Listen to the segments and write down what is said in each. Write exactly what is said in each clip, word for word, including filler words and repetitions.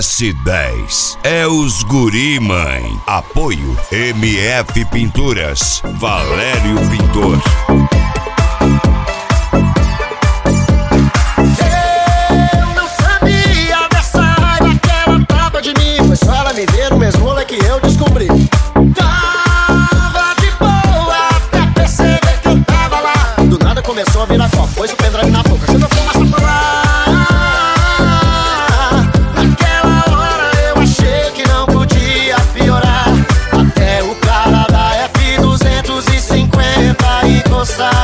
S dez. É os guri, mãe. Apoio M F Pinturas. Valério Pintor. Eu não sabia dessa raiva que ela tava de mim. Foi só ela me ver no mesmo rolê que eu descobri. Tava de boa até perceber que eu tava lá. Do nada começou a virar copo, pôs o pendrive na boca, jogou fumaça pra lá. Naquela hora eu achei que não podia piorar, até o cara da F duzentos e cinquenta encostar.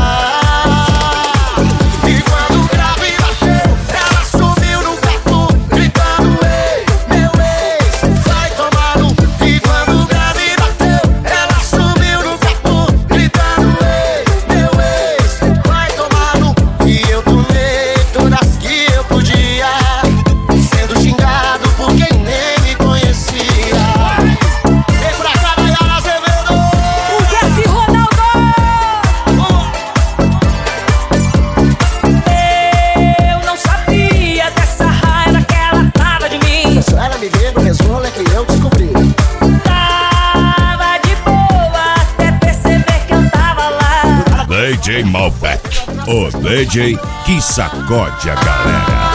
E quando o grave bateu, ela subiu no quarto, gritando: ei, meu ex, vai tomar no. E quando o grave bateu, ela subiu no quarto, gritando: ei, meu ex, vai tomar no. E eu tomei todas que eu podia, sendo xingado por quem nem me conhecia. Vem pra cá, Nayara Azevedo! Humberto e Ronaldo! Eu não sabia dessa raiva que ela tava de mim. Foi só ela me ver no mesmo rolê que eu descobri. Tava de boa até perceber que eu tava lá. D J Malbec, o D J que sacode a galera.